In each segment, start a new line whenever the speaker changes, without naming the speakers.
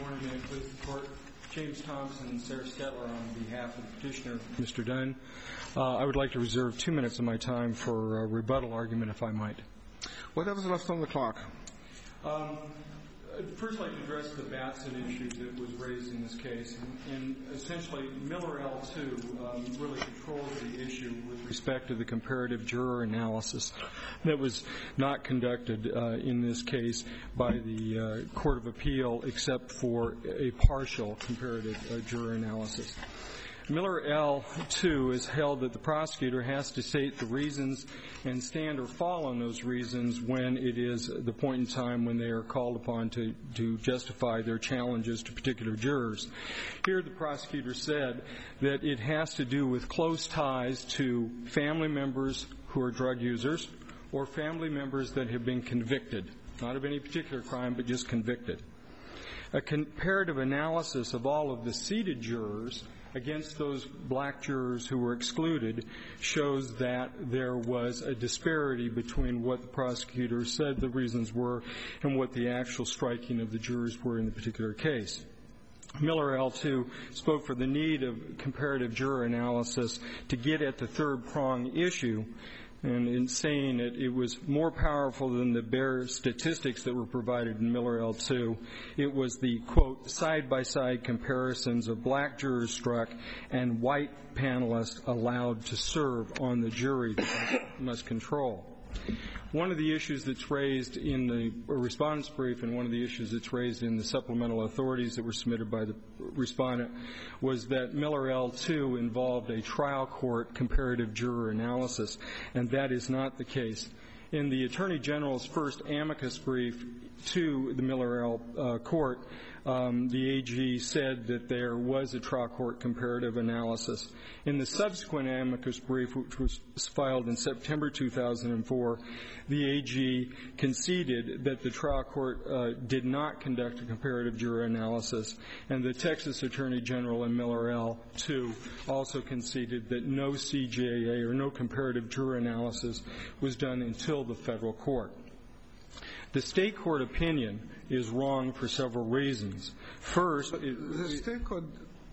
morning, ma'am. Please support James Thompson and Sarah Stetler on behalf of the petitioner, Mr. Dunn. I would like to reserve 2 minutes of my time for a rebuttal argument, if I might.
Whatever's left on the clock.
I'd first like to address the Batson issue that was raised in this case. And essentially, Miller L2 really controls the issue with respect to the comparative juror analysis that was not conducted in this case by the Court of Appeal except for a partial comparative juror analysis. Miller L2 has held that the prosecutor has to state the reasons and stand or fall on those reasons when it is the point in time when they are called upon to justify their challenges to particular jurors. Here the prosecutor said that it has to do with close ties to family members who are drug users or family members that have been convicted, not of any particular crime, but just convicted. A comparative analysis of all of the seated jurors against those black jurors who were excluded shows that there was a disparity between what the prosecutor said the reasons were and what the actual striking of the jurors were in the particular case. Miller L2 spoke for the need of comparative juror analysis to get at the third prong issue, and in saying it was more powerful than the bare statistics that were provided in Miller L2. It was the, quote, side-by-side comparisons of black jurors struck and white panelists allowed to serve on the jury that must control. One of the issues that's raised in the respondent's brief and one of the issues that's raised in the supplemental authorities that were submitted by the respondent was that Miller L2 involved a trial court comparative juror analysis, and that is not the case. In the Attorney General's first amicus brief to the Miller L court, the AG said that there was a trial court comparative analysis. In the subsequent amicus brief, which was filed in September 2004, the AG conceded that the trial court did not conduct a comparative juror analysis, and the Texas Attorney General in Miller L2 also conceded that no CJA or no comparative juror analysis was done until the federal court. The state court opinion is wrong for several reasons. First,
the state court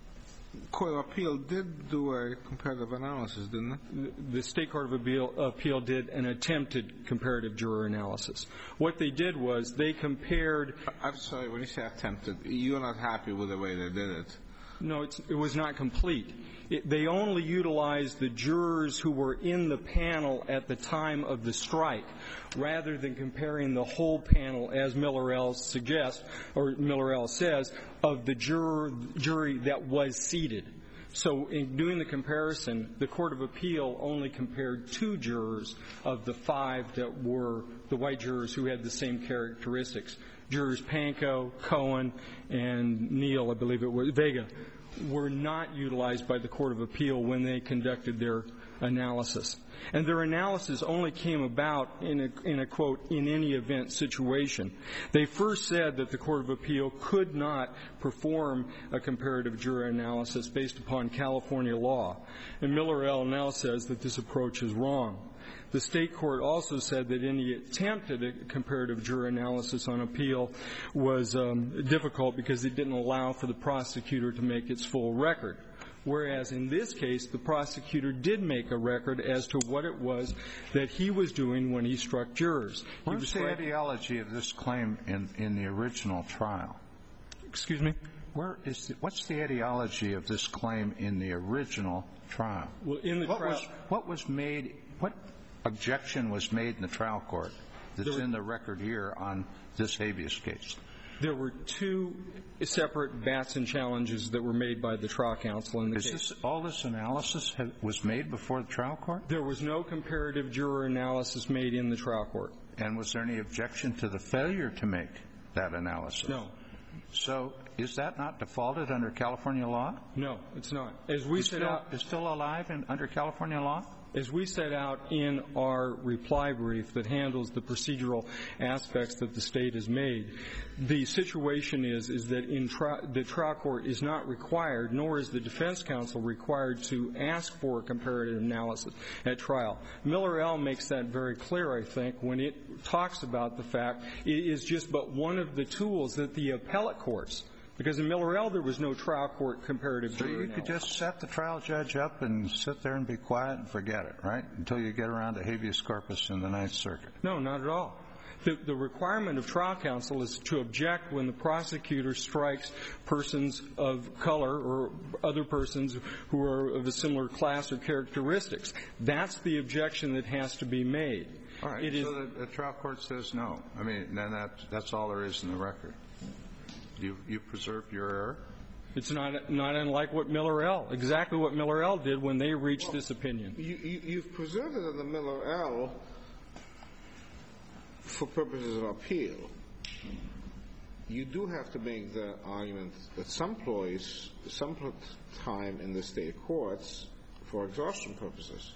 of appeal did do a comparative analysis, didn't it?
The state court of appeal did an attempted comparative juror analysis. What they did was they compared.
I'm sorry, when you say attempted, you're not happy with the way they did it.
No, it was not complete. They only utilized the jurors who were in the panel at the time of the strike, rather than comparing the whole panel, as Miller L suggests, or Miller L says, of the jury that was seated. So in doing the comparison, the Court of Appeal only compared 2 jurors of the 5 that were the white jurors who had the same characteristics. Jurors Pankow, Cohen, and Neal, I believe it was, Vega, were not utilized by the Court of Appeal when they conducted their analysis. And their analysis only came about in a quote, in any event situation. They first said that the Court of Appeal could not perform a comparative juror analysis based upon California law. And Miller L now says that this approach is wrong. The state court also said that any attempt at a comparative juror analysis on appeal was difficult because it didn't allow for the prosecutor to make its full record. Whereas in this case, the prosecutor did make a record as to what it was that he was doing when he struck jurors.
What's the ideology of this claim in the original trial?
Excuse me?
What's the ideology of this claim in the original trial?
Well, in the trial,
what objection was made in the trial court that's in the record here on this habeas case?
There were 2 separate Batson challenges that were made by the trial counsel in the case.
All this analysis was made before the trial court?
There was no comparative juror analysis made in the trial court.
And was there any objection to the failure to make that analysis?
No.
So is that not defaulted under California law?
No, it's not. As we set out,
it's still alive under California law?
As we set out in our reply brief that handles the procedural aspects that the state has made, the situation is that the trial court is not required, nor is the defense counsel required to ask for a comparative analysis at trial. Miller L makes that very clear, I think, when it talks about the fact it is just but one of the tools that the appellate courts, Because in Miller L., there was no trial court comparative juror analysis.
So you could just set the trial judge up and sit there and be quiet and forget it, right, until you get around to habeas corpus in the Ninth Circuit?
No, not at all. The requirement of trial counsel is to object when the prosecutor strikes persons of color or other persons who are of a similar class or characteristics. That's the objection that has to be made.
All right. So the trial court says no. I mean, then that's all there is in the record. You preserved your error?
It's not unlike what Miller L. Exactly what Miller L. did when they reached this opinion.
You've preserved it in the Miller L. for purposes of appeal. You do have to make the argument at some time in the state courts for exhaustion purposes.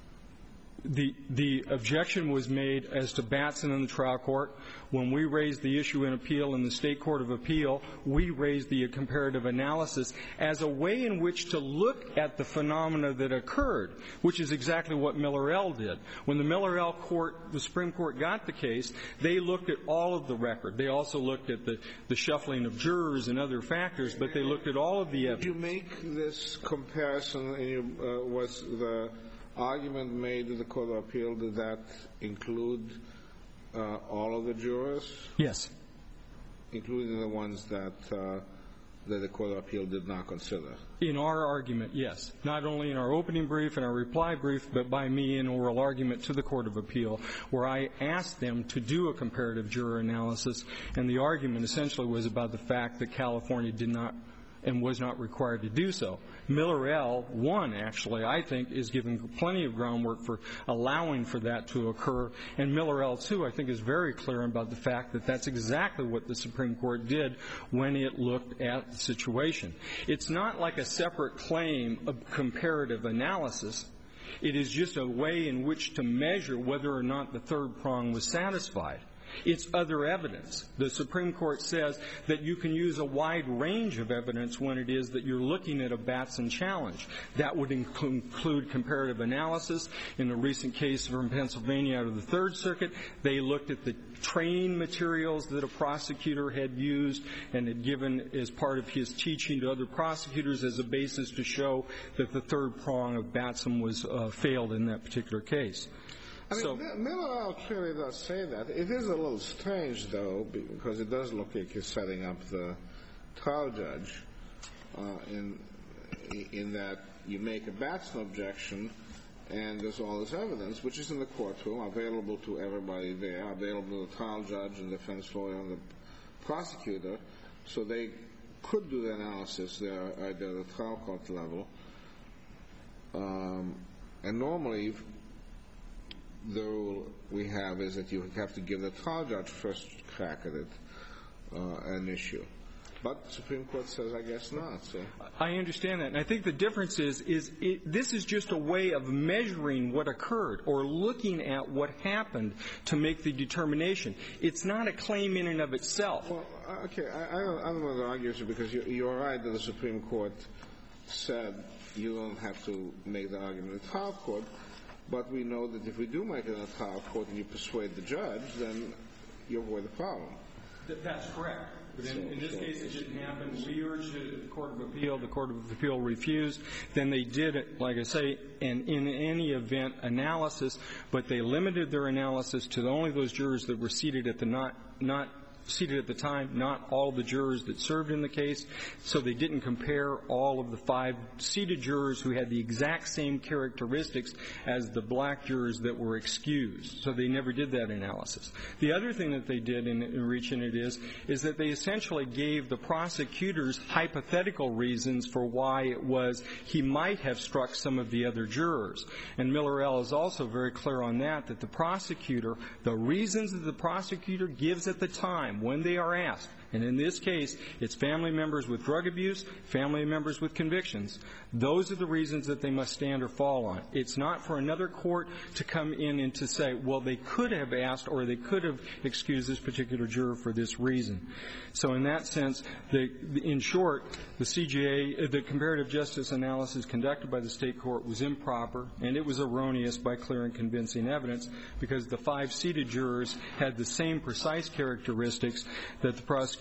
The objection was made as to Batson in the trial court. When we raised the issue in appeal in the State Court of Appeal, we raised the comparative analysis as a way in which to look at the phenomena that occurred, which is exactly what Miller L. did. When the Miller L. court, the Supreme Court, got the case, they looked at all of the record. They also looked at the shuffling of jurors and other factors, but they looked at all of the evidence.
Did you make this comparison? Was the argument made in the Court of Appeal, did that include all of the jurors?
Yes.
Including the ones that the Court of Appeal did not consider?
In our argument, yes. Not only in our opening brief and our reply brief, but by me in oral argument to the Court of Appeal, where I asked them to do a comparative juror analysis, and the argument essentially was about the fact that California did not and was not required to do so. Miller L. 1, actually, I think, is giving plenty of groundwork for allowing for that to occur. And Miller L. 2, I think, is very clear about the fact that that's exactly what the Supreme Court did when it looked at the situation. It's not like a separate claim of comparative analysis. It is just a way in which to measure whether or not the third prong was satisfied. It's other evidence. The Supreme Court says that you can use a wide range of evidence when it is that you're looking at a Batson challenge. That would include comparative analysis. In a recent case from Pennsylvania out of the Third Circuit, they looked at the training materials that a prosecutor had used and had given as part of his teaching to other prosecutors as a basis to show that the third prong of Batson was failed in that particular case.
I mean, Miller L. clearly does say that. It is a little strange, though, because it does look like you're setting up the trial judge in that you make a Batson objection and there's all this evidence, which is in the courtroom, available to everybody there, available to the trial judge and defense lawyer and the prosecutor, so they could do the analysis there at the trial court level. And normally, the rule we have is that you have to give the trial judge first crack at it, an issue. But the Supreme Court says, I guess not. So
I understand that. And I think the difference is this is just a way of measuring what occurred or looking at what happened to make the determination. It's not a claim in and of itself.
Well, okay, I don't want to argue with you because you're right that the Supreme Court said you don't have to make the argument in the trial court. But we know that if we do make it in a trial court and you persuade the judge, then you avoid the problem.
That's correct. But in this case, it didn't happen. We urged it at the Court of Appeal. The Court of Appeal refused. Then they did it, like I say, in any event analysis, but they limited their analysis to only those jurors that were seated at the not seated at the time, not all the jurors that served in the case. So they didn't compare all of the 5 seated jurors who had the exact same characteristics as the black jurors that were excused. So they never did that analysis. The other thing that they did in reaching it is that they essentially gave the prosecutors hypothetical reasons for why it was he might have struck some of the other jurors. And Miller L. is also very clear on that the prosecutor, the reasons that the prosecutor gives at the time when they are asked, and in this case, it's family members with drug abuse, family members with convictions. Those are the reasons that they must stand or fall on. It's not for another court to come in and to say, well, they could have asked or they could have excused this particular juror for this reason. So in that sense, in short, the CJA, the comparative justice analysis conducted by the state court was improper, and it was erroneous by clear and convincing evidence because the 5 seated jurors had the same precise characteristics that the prosecutor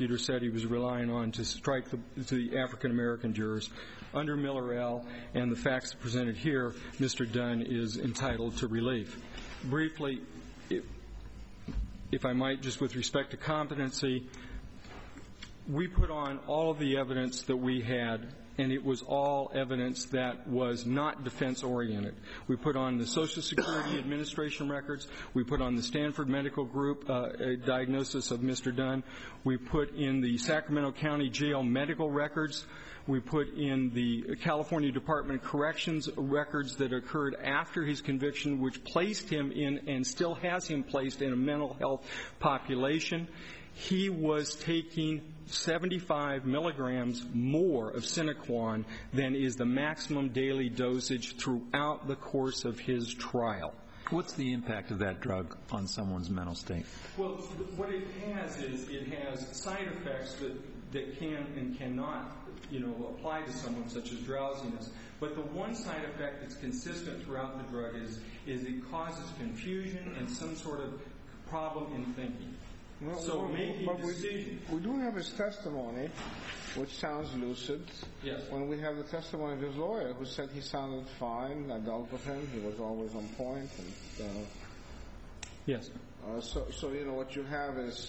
prosecutor said he was relying on to strike the African-American jurors. Under Miller L. and the facts presented here, Mr. Dunn is entitled to relief. Briefly, if I might, just with respect to competency, we put on all of the evidence that we had, and it was all evidence that was not defense-oriented. We put on the Social Security Administration records. We put on the Stanford Medical Group diagnosis of Mr. Dunn. We put in the Sacramento County Jail medical records. We put in the California Department of Corrections records that occurred after his conviction, which placed him in and still has him placed in a mental health population. He was taking 75 milligrams more of Sinequan than is the maximum daily dosage throughout the course of his trial.
What's the impact of that drug on someone's mental state?
Well, what it has is it has side effects that can and cannot, apply to someone, such as drowsiness. But the one side effect that's consistent throughout the drug is it causes confusion and some sort of problem in thinking.
Well,
so making decisions.
We do have his testimony, which sounds lucid.
Yes.
When we have the testimony of his lawyer, who said he sounded fine, I dealt with him, he was always on point. And,
yes.
So what you have is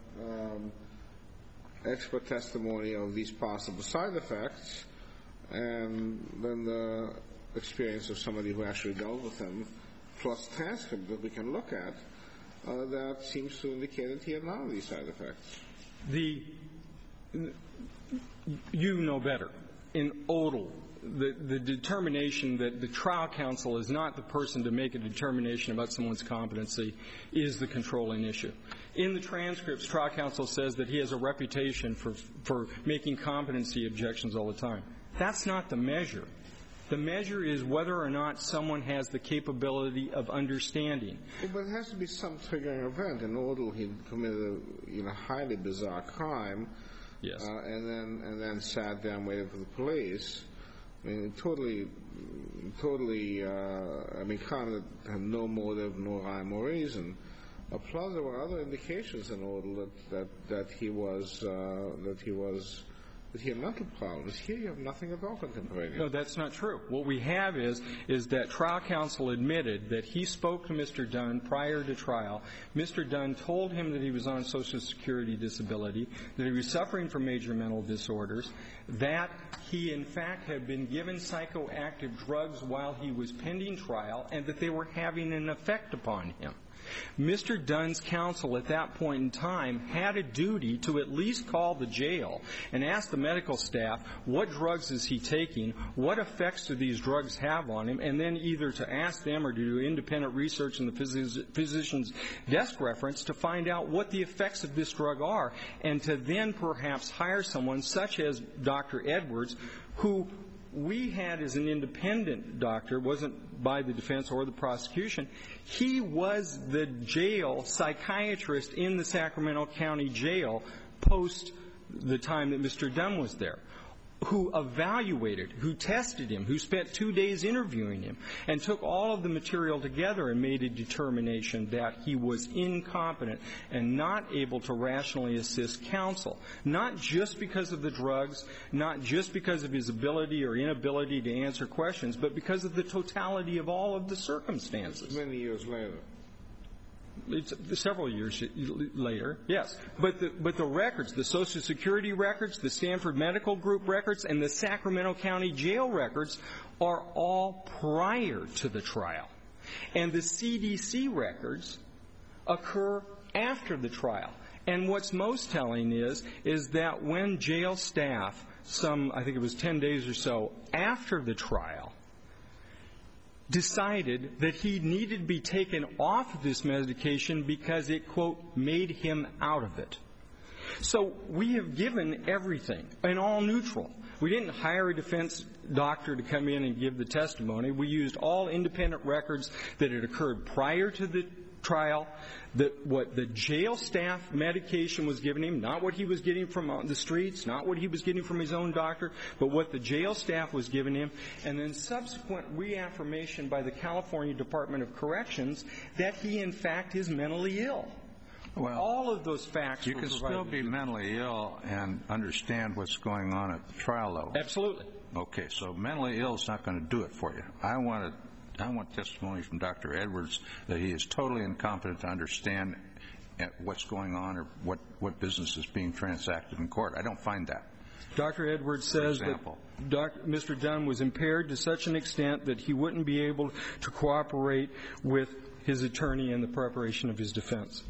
expert testimony of these possible side effects, and then the experience of somebody who actually dealt with him, plus transcript that we can look at. That seems to indicate that he had none of these side effects.
You know better. In Odell, the determination that the trial counsel is not the person to make a determination about someone's competency is the controlling issue. In the transcripts, trial counsel says that he has a reputation for making competency objections all the time. That's not the measure. The measure is whether or not someone has the capability of understanding.
Well, but it has to be some triggering event. In Odell, he committed a highly bizarre crime.
Yes.
And then sat there and waited for the police. I mean, totally. Crime that had no motive, no rhyme or reason. Plus, there were other indications in Odell that he had mental problems. Here you have nothing at all contemporaneous.
No, that's not true. What we have is that trial counsel admitted that he spoke to Mr. Dunn prior to trial. Mr. Dunn told him that he was on Social Security disability, that he was suffering from major mental disorders, that he, in fact, had been given psychoactive drugs while he was pending trial, and that they were having an effect upon him. Mr. Dunn's counsel at that point in time had a duty to at least call the jail and ask the medical staff what drugs is he taking, what effects do these drugs have on him, and then either to ask them or to do independent research in the physician's desk reference to find out what the effects of this drug are, and to then perhaps hire someone such as Dr. Edwards, who we had as an independent doctor, wasn't by the defense or the prosecution. He was the jail psychiatrist in the Sacramento County Jail post the time that Mr. Dunn was there, who evaluated, who tested him, who spent 2 days interviewing him, and took all of the material together and made a determination that he was incompetent and not able to rationally assist counsel, not just because of the drugs, not just because of his ability or inability to answer questions, but because of the totality of all of the circumstances.
Many years later.
It's several years later, yes. But the records, the Social Security records, the Stanford Medical Group records, and the Sacramento County Jail records are all prior to the trial. And the CDC records occur after the trial. And what's most telling is that when jail staff, I think it was 10 days or so after the trial, decided that he needed to be taken off of this medication because it, quote, made him out of it. So we have given everything, and all neutral. We didn't hire a defense doctor to come in and give the testimony. We used all independent records that had occurred prior to the trial, that what the jail staff medication was giving him, not what he was getting from the streets, not what he was getting from his own doctor, but what the jail staff was giving him, and then subsequent reaffirmation by the California Department of Corrections that he, in fact, is mentally ill.
Well,
all of those facts
you
were
can
provided.
still be mentally ill and understand what's going on at the trial level.
Absolutely.
Okay, so mentally ill is not going to do it for you. I want testimony from Dr. Edwards that he is totally incompetent to understand what's going on or what business is being transacted in court. I don't find that.
Dr. Edwards says that Mr. Dunn was impaired to such an extent that he wouldn't be able to cooperate with his attorney in the preparation of his defense.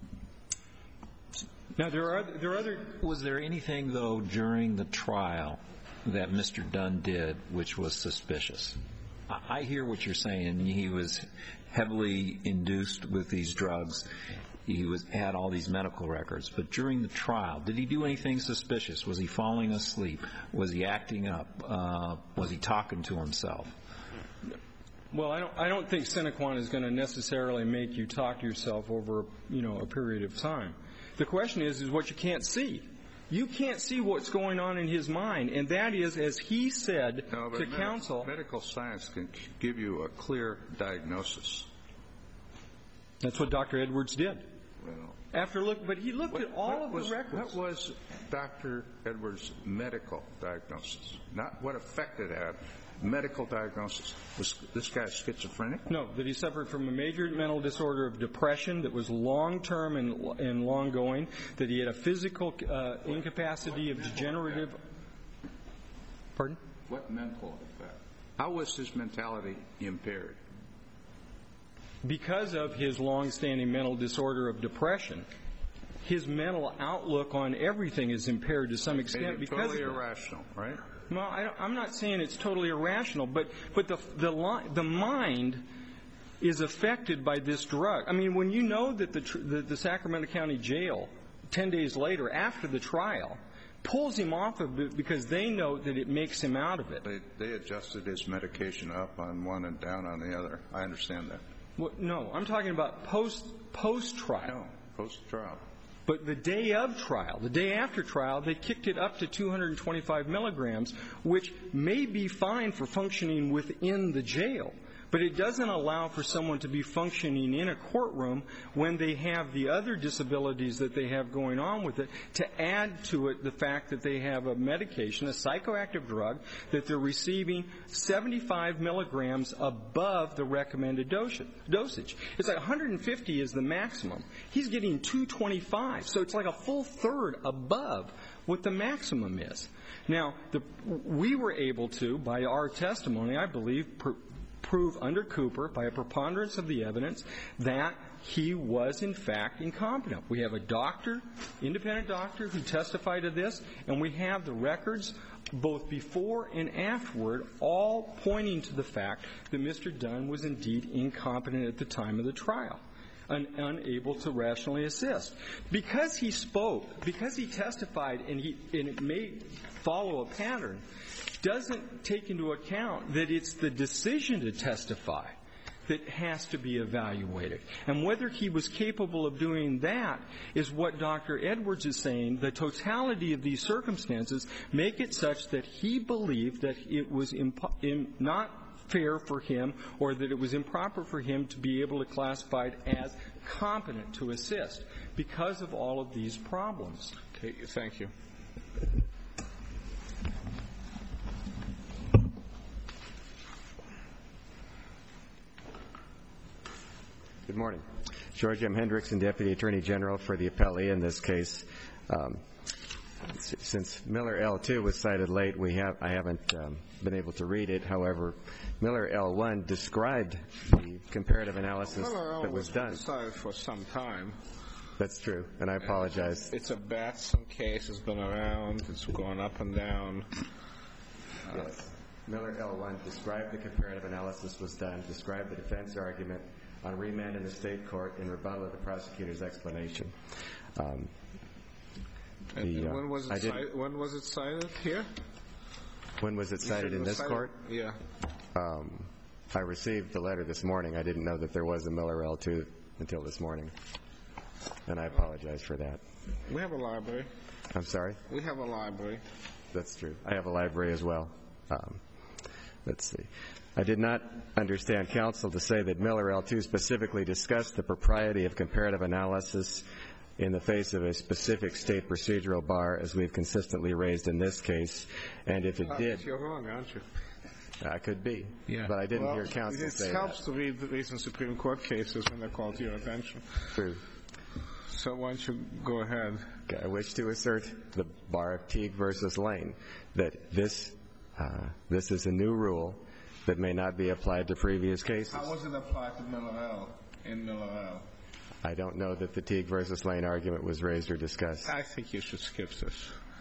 Now, there are other...
Was there anything, though, during the trial that Mr. Dunn did which was suspicious? I hear what you're saying. He was heavily induced with these drugs. He had all these medical records. But during the trial, did he do anything suspicious? Was he falling asleep? Was he acting up? Was he talking to himself?
Well, I don't think Sinequan is going to necessarily make you talk to yourself over, a period of time. The question is what you can't see. You can't see what's going on in his mind, and that is, as he said to counsel...
Medical science can give you a clear diagnosis.
That's what Dr. Edwards did.
Well,
but he looked at all of the records.
What was Dr. Edwards' medical diagnosis? Not what affected it. Medical diagnosis. Was this guy schizophrenic?
No, that he suffered from a major mental disorder of depression that was long-term and long-going, that he had a physical incapacity of degenerative... Pardon?
What mental effect? How was his mentality impaired?
Because of his long-standing mental disorder of depression, his mental outlook on everything is impaired to some extent because of
totally
it.
Irrational, right?
Well, I'm not saying it's totally irrational, but the mind is affected by this drug. I mean, when you know that the Sacramento County Jail, 10 days later, after the trial, pulls him off of it because they know that it makes him out of it.
They adjusted his medication up on one and down on the other. I understand that.
Well, no, I'm talking about post-trial.
No, post-trial.
But the day of trial, the day after trial, they kicked it up to 225 milligrams, which may be fine for functioning within the jail. But it doesn't allow for someone to be functioning in a courtroom when they have the other disabilities that they have going on with it, to add to it the fact that they have a medication, a psychoactive drug, that they're receiving 75 milligrams above the recommended dosage. It's like 150 is the maximum. He's getting 225, so it's like a full third above what the maximum is. Now, we were able to, by our testimony, I believe, prove under Cooper, by a preponderance of the evidence, that he was, in fact, incompetent. We have a doctor, independent doctor, who testified to this, and we have the records both before and afterward all pointing to the fact that Mr. Dunn was indeed incompetent at the time of the trial and unable to rationally assist. Because he spoke, because he testified, and it may follow a pattern, doesn't take into account that it's the decision to testify that has to be evaluated. And whether he was capable of doing that is what Dr. Edwards is saying. The totality of these circumstances make it such that he believed that it was not fair for him, or that it was improper for him to be able to classify it as competent to assist because of all of these problems.
Okay, thank you.
Good morning. George M. Hendrickson, Deputy Attorney General for the appellee in this case. Since Miller L2 was cited late, I haven't been able to read it. However, Miller L1 described the comparative analysis that was done.
Miller L was cited for some time.
That's true, and I apologize.
It's a Batson case. It's been around. It's gone up and down.
Yes. Miller L1 described the comparative analysis was done, described the defense argument on remand in the state court in rebuttal of the prosecutor's explanation.
When was it cited here?
When was it cited in this court?
Yeah.
I received the letter this morning. I didn't know that there was a Miller L2 until this morning, and I apologize for that.
We have a library.
I'm sorry?
We have a library.
That's true. I have a library as well. Let's see. I did not understand counsel to say that Miller L2 specifically discussed the propriety of comparative analysis in the face of a specific state procedural bar, as we've consistently raised in this case. And if it did...
You're wrong, aren't you?
I could be.
Yeah.
But I didn't hear counsel say that.
It helps to read the recent Supreme Court cases when they're called to your attention.
True.
So why don't you go ahead?
Okay, I wish to assert the bar of Teague versus Lane, that this is a new rule that may not be applied to previous cases.
How was it applied to Miller L. in Miller L.?
I don't know that the Teague versus Lane argument was raised or discussed.
I think you should skip this.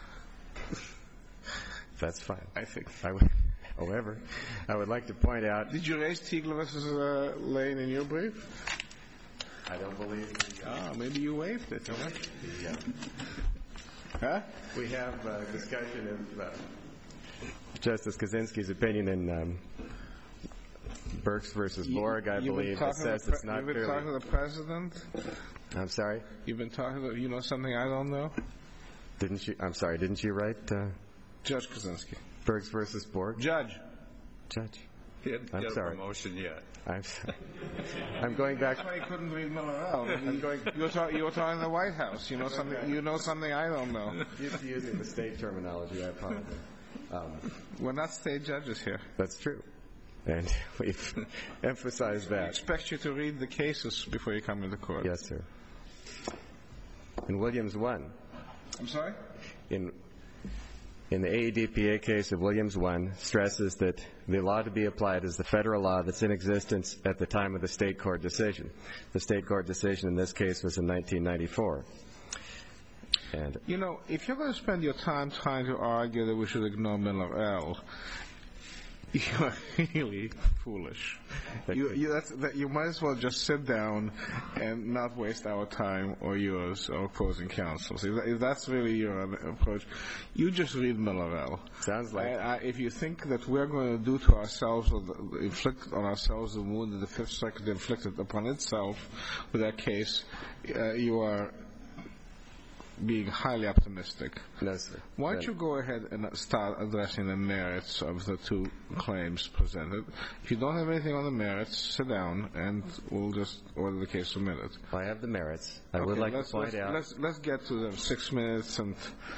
That's fine.
I think.
However, I would like to point out...
Did you raise Teague versus Lane in your brief?
I don't believe...
maybe you waived it, huh?
Yeah.
Huh?
We have a discussion of Justice Kaczynski's opinion in Burks versus Borg, I believe, that says it's not
clearly... You've been talking to the President?
I'm sorry?
You've been talking to... You know something I don't know?
Didn't you... I'm sorry, didn't you write...
Judge Kaczynski.
Burks versus Borg?
Judge.
He hadn't
I'm
got
sorry.
a promotion yet.
I'm going back...
That's why you couldn't read Miller L. You were talking to the White House. You know something I don't know.
Used to using the state terminology, I apologize.
We're not state judges here.
That's true. And we've emphasized that.
We expect you to read the cases before you come into court.
Yes, sir. In Williams 1.
I'm sorry?
In the AEDPA case of Williams 1, stresses that the law to be applied is the federal law that's in existence at the time of the state court decision. The state court decision in this case was in 1994. And
you know, if you're going to spend your time trying to argue that we should ignore Miller L., you're really foolish. You might as well just sit down and not waste our time or yours or opposing counsels. If that's really your approach, you just read Miller L.
Sounds like
if you think that we're going to do to ourselves or inflict on ourselves the wound that the Fifth Circuit inflicted upon itself with that case, you are being highly optimistic.
No, sir.
Why don't you go ahead and start addressing the merits of the two claims presented? If you don't have anything on the merits, sit down and we'll just order the case submitted.
I have the merits. I would like to point out...
Let's get to them. 6 minutes and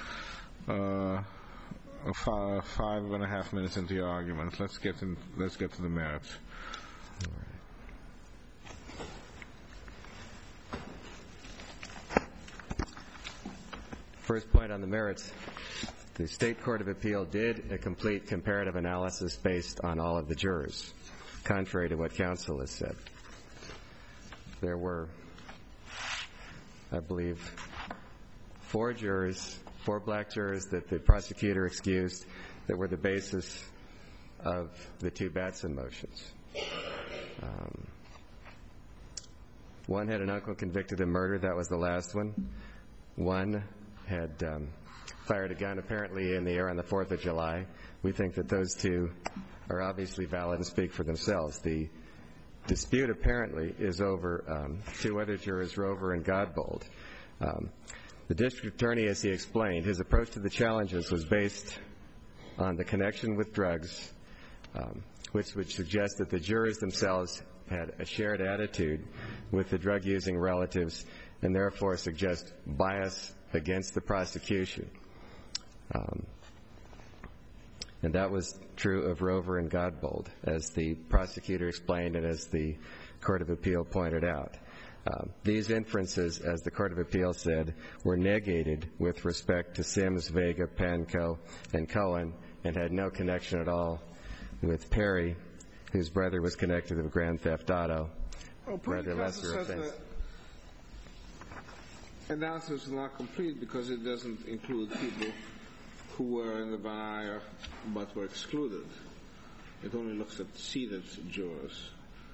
5.5 minutes into your argument. Let's get to the merits.
All right. First point on the merits, the State Court of Appeal did a complete comparative analysis based on all of the jurors, contrary to what counsel has said. There were, I believe, 4 black jurors that the prosecutor excused that were the basis of the 2 Batson motions. One had an uncle convicted of murder. That was the last one. One had fired a gun apparently in the air on the 4th of July. We think that those 2 are obviously valid and speak for themselves. The dispute apparently is over 2 other jurors, Rover and Godbold. The district attorney, as he explained, his approach to the challenges was based on the connection with drugs, which would suggest that the jurors themselves had a shared attitude with the drug-using relatives and therefore suggest bias against the prosecution. And that was true of Rover and Godbold, as the prosecutor explained and as the Court of Appeal pointed out. These inferences, as the Court of Appeal said, were negated with respect to Sims, Vega, Pankow, and Cohen, and had no connection at all with Perry, whose brother was connected to the Grand Theft Auto, rather lesser offense.
Analysis is not complete because it doesn't include people who were in the voir dire but were excluded. It only looks at seated jurors.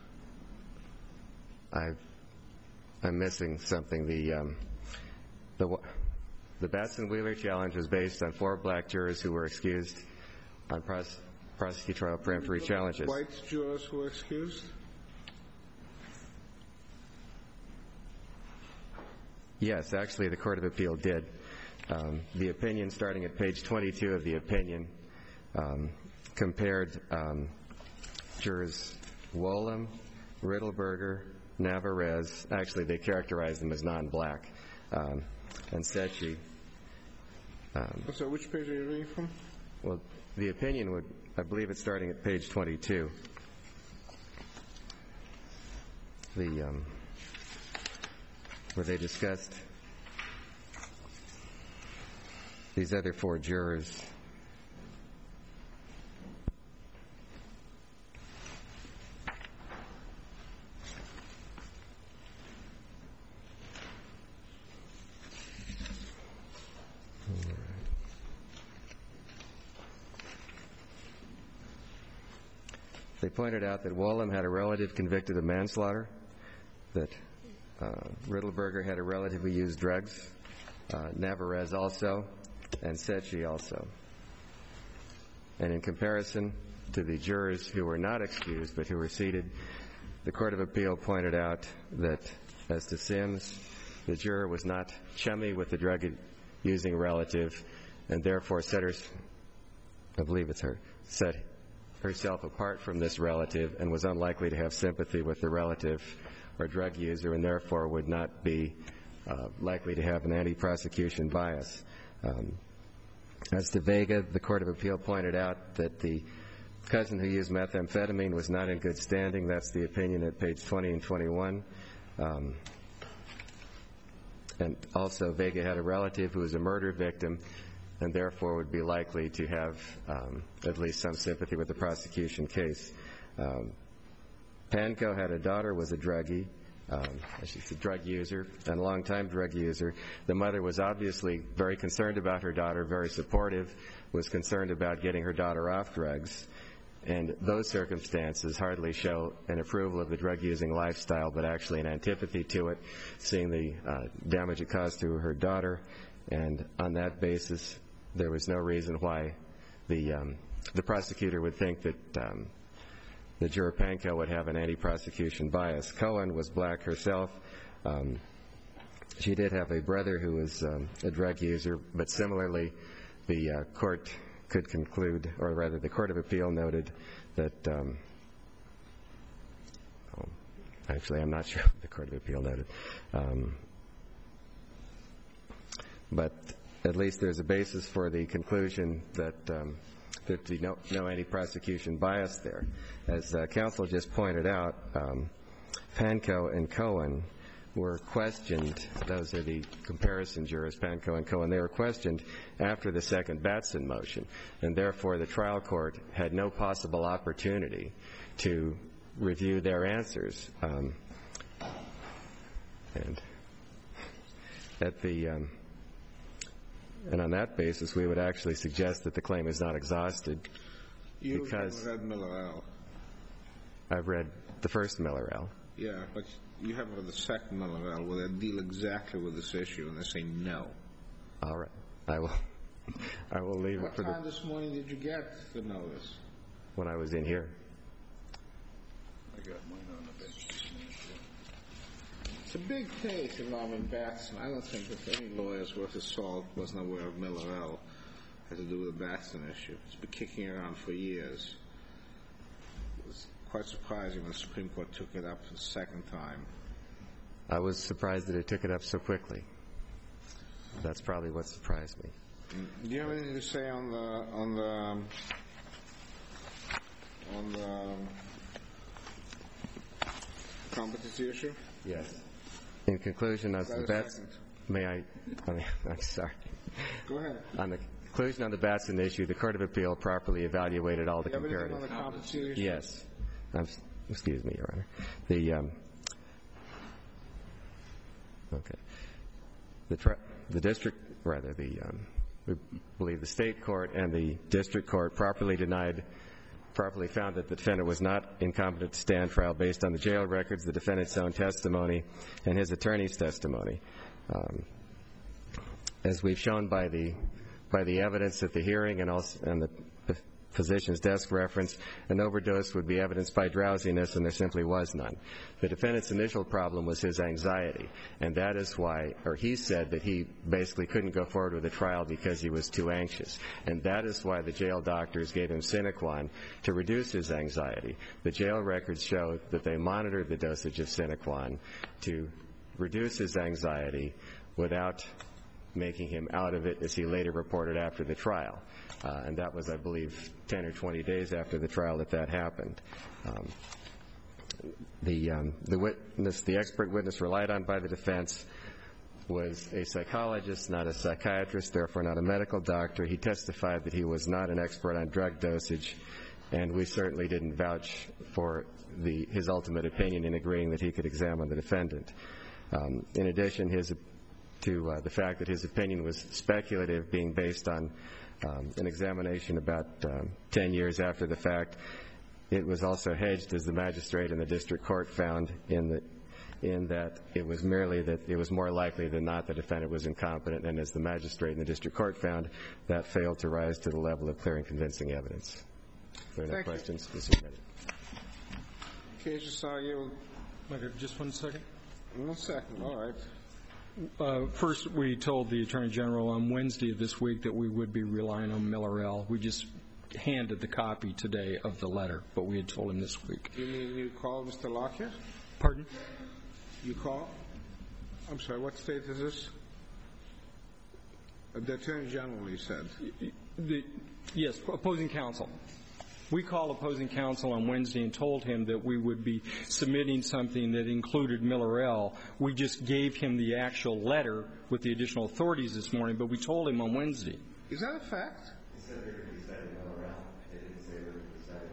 I'm missing something. The Batson-Wheeler challenge was based on 4 black jurors who were excused on prosecutorial peremptory challenges.
White jurors who were excused?
Yes, actually the Court of Appeal did. The opinion, starting at page 22 of the opinion, compared jurors Wollum, Riddleberger, Navarez. Actually, they characterized them as non-black. and Sechi.
So which page are you reading from?
Well, the opinion would, I believe it's starting at page 22. Where they discussed these other 4 jurors. They pointed out that Wollum had a relative convicted of manslaughter, that Riddleberger had a relative who used drugs, Navarez also, and Sechi also. And in comparison to the jurors who were not excused but who were seated, the Court of Appeal pointed out that, as to Sims, the juror was not chummy with the drug-using relative and therefore set herself apart from this relative and was unlikely to have sympathy with the relative or drug user and therefore would not be likely to have an anti-prosecution bias. As to Vega, the Court of Appeal pointed out that the cousin who used methamphetamine was not in good standing. That's the opinion at page 20 and 21. And also Vega had a relative who was a murder victim and therefore would be likely to have at least some sympathy with the prosecution case. Pankow had a daughter, was a druggie. She's a drug user and a long-time drug user. The mother was obviously very concerned about her daughter, very supportive, was concerned about getting her daughter off drugs. And those circumstances hardly show an approval of the drug-using lifestyle, but actually an antipathy to it, seeing the damage it caused to her daughter. And on that basis, there was no reason why the prosecutor would think that the juror Pankow would have an anti-prosecution bias. Cohen was black herself. She did have a brother who was a drug user, but similarly, the court could conclude, or rather the Court of Appeal noted that, actually I'm not sure what the Court of Appeal noted, but at least there's a basis for the conclusion that there'd be no anti-prosecution bias there. As counsel just pointed out, Pankow and Cohen were questioned. Those are the comparison jurors, Pankow and Cohen. They were questioned after the second Batson motion, and therefore the trial court had no possible opportunity to review their answers. And on that basis, we would actually suggest that the claim is not exhausted.
You haven't read Miller L.
I've read the first Miller L.
Yeah, but you haven't read the second Miller L, where they deal exactly with this issue, and they say no.
All right. I will leave it for the...
What time this morning did you get the notice?
When I was in here.
I got mine on the bench.
It's a big case involving Batson. I don't think that any lawyers worth his salt wasn't aware of Miller L. Had to do with the Batson issue. It's been kicking around for years. It was quite surprising when the Supreme Court took it up for the second time.
I was surprised that it took it up so quickly. That's probably what surprised me.
Do you have anything to say on the competency issue?
Yes. In conclusion, as the Batson... I'm sorry.
Go ahead.
On the conclusion on the Batson issue, the Court of Appeal properly evaluated all the comparatives.
Everything on the competency issue?
Yes. Excuse me, Your Honor. The district, rather, we believe the state court and the district court properly found that the defendant was not incompetent to stand trial based on the jail records, the defendant's own testimony, and his attorney's testimony. As we've shown by the evidence at the hearing and the physician's desk reference, an overdose would be evidenced by drowsiness, and there simply was none. The defendant's initial problem was his anxiety, and that is why, or he said that he basically couldn't go forward with the trial because he was too anxious, and that is why the jail doctors gave him Sinequan to reduce his anxiety. The jail records show that they monitored the dosage of Sinequan to reduce his anxiety without making him out of it, as he later reported after the trial. And that was, I believe, 10 or 20 days after the trial that happened. The expert witness relied on by the defense was a psychologist, not a psychiatrist, therefore not a medical doctor. He testified that he was not an expert on drug dosage, and we certainly didn't vouch for his ultimate opinion in agreeing that he could examine the defendant. In addition to the fact that his opinion was speculative, being based on an examination about 10 years after the fact, it was also hedged, as the magistrate and the district court found, in that it was merely that it was more likely than not the defendant was incompetent, and as the magistrate and the district court found, that failed to rise to the level of clear and convincing evidence. If there are no questions, please submit it.
Case is argued.
Just 1 second.
1 second. All right.
First, we told the Attorney General on Wednesday of this week that we would be relying on Miller-El. We just handed the copy today of the letter, but we had told him this week.
You mean you called Mr. Lockyer?
Pardon?
You called? I'm sorry, what state is this? The Attorney General, you said.
Yes, opposing counsel. We called opposing counsel on Wednesday and told him that we would be submitting something that included Miller-El. We just gave him the actual letter with the additional authorities this morning, but we told him on Wednesday.
Is that a fact?
He said there could be cited Miller-El. They didn't say there could be cited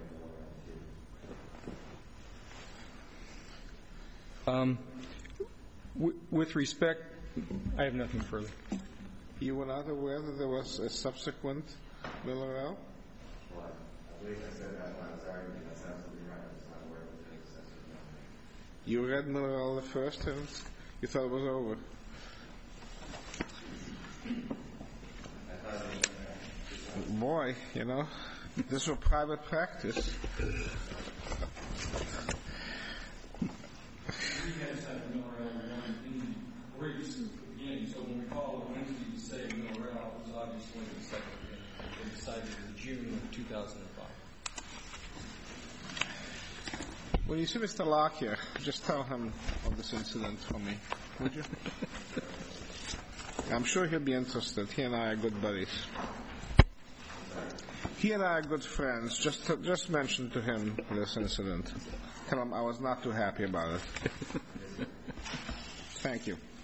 Miller-El, too.
With respect, I have nothing further.
You were not aware that there was a subsequent Miller-El?
Well, I believe I said that when I was arguing. That's absolutely right. I was not aware that there was a subsequent.
You read Miller-El the first and you thought it was over? Boy, you know, this was private practice.
We had cited Miller-El in the briefs at the beginning, so when we called on Wednesday to say Miller-El, it was obviously decided in June of 2005.
When you see Mr. Lockyer, just tell him of this incident for me, would you? I'm sure he'll be interested. He and I are good buddies. He and I are good friends. Just mention to him this incident. Tell him I was not too happy about it. Thank you.